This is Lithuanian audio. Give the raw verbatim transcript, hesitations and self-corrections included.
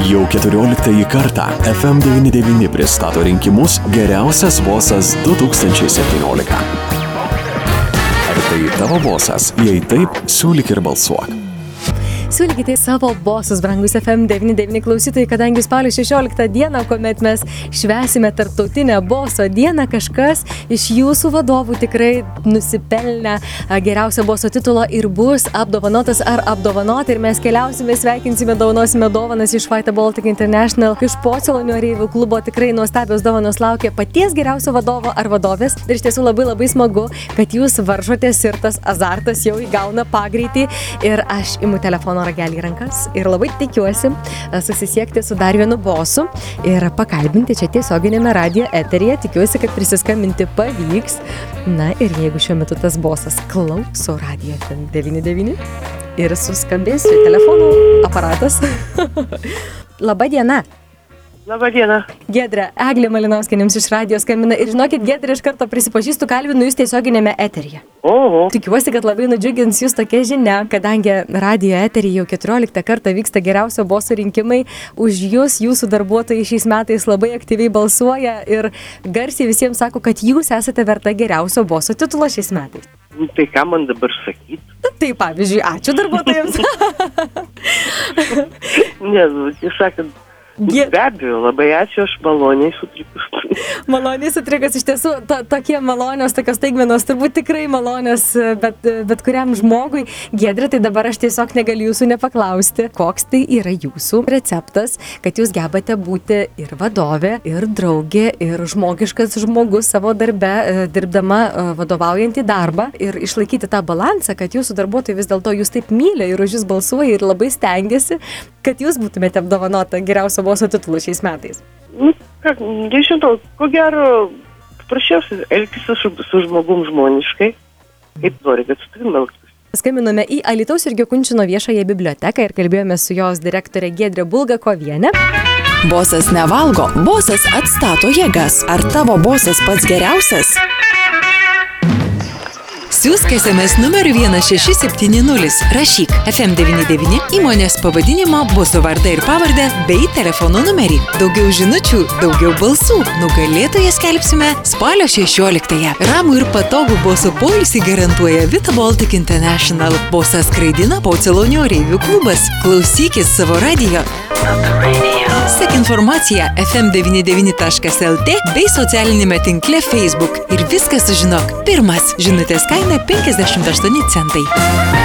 Jau keturioliktąjį kartą F M devyni devyni pristato rinkimus Geriausias bosas du tūkstančiai septyniolika. Ar tai tavo bosas? Jei taip, siūlyk ir balsuok. Siūlykite savo bosus, brangus F M devyni devyni klausytojai, kadangi spalio šešioliktą dieną, kuomet mes švęsime tarptautinę boso dieną, kažkas iš jūsų vadovų tikrai nusipelnę geriausio boso titulo ir bus apdovanotas ar apdovanota. Ir mes keliausime, sveikinsime, dovanosime dovanas iš Vita Baltic International, iš Pocelonio Reivių klubo. Tikrai nuostabios dovanos laukia paties geriausio vadovo ar vadovės. Ir iš tiesų labai labai smagu, kad jūs varžotės ir tas azartas jau įgauna pagreitį. Ir aš imu telefono ragelį į rankas ir labai tikiuosi susisiekti su dar vienu bosu ir pakalbinti čia tiesioginėme radijo eteryje. Tikiuosi, kad prisiskambinti pavyks. Na ir jeigu šiuo metu tas bosas klauso radijo F M devyni devyni ir suskambės telefonų aparatas. Labą dieną. Labą dieną. Giedrė, Eglė Malinauskienė jums iš radijo skambina. Ir žinokit, Giedrė, iš karto prisipažįstu, kalbinu jūs tiesioginėme eteryje. Oho. Tikiuosi, kad labai nudžiugins jūs tokia žinia, kadangi radijo eteryje jau keturioliktą kartą vyksta geriausio boso rinkimai. Už jūs, jūsų darbuotojai šiais metais labai aktyviai balsuoja ir garsiai visiems sako, kad jūs esate verta geriausio boso titulo šiais metais. Tai ką man dabar sakyti? Tai pavyzdžiui, ačiū darbuotojams. Ne, jūs sakant, Be abejo, labai ačiū, aš maloniai sutrikus. Maloniai sutrikus, iš tiesų, to, tokie malonios, tokios staigmenos, turbūt tikrai malonios, bet, bet kuriam žmogui. Giedrė, tai dabar aš tiesiog negaliu jūsų nepaklausti, koks tai yra jūsų receptas, kad jūs gebate būti ir vadovė, ir draugė, ir žmogiškas žmogus savo darbe, dirbdama vadovaujantį darbą ir išlaikyti tą balansą, kad jūsų darbuotojai vis dėlto jūs taip myli ir už jūs balsuoja ir labai stengiasi, kad jūs būtumėte apdovanota geriausio boso titulu šiais metais. Nu, ką, nežinau, ko gero, prašiausiai elgtis su, su žmogum žmoniškai, kaip nori, kad su tavim elgtis. Skambinome į Alytaus ir Gekunčino viešąją biblioteką ir kalbėjome su jos direktorė Giedrė Bulgakovienė. Bosas nevalgo, bosas atstato jėgas. Ar tavo bosas pats geriausias? Siųsk S M S numeriu vienas šeši septyni nulis. Rašyk F M devyni devyni, įmonės pavadinimą, boso vardą ir pavardę bei telefono numerį. Daugiau žinučių, daugiau balsų. Nugalėtoją skelbsime spalio šešioliktąją. Ramų ir patogų boso poilsį garantuoja Vita Baltic International. Bosą skraidina Pocelonio Reivių klubas. Klausykis savo radijo. Sek informaciją F M devyni devyni taškas L T bei socialinėme tinkle Facebook. Ir viską sužinok. Pirmas. Žinutės kaina penkiasdešimt aštuoni centai.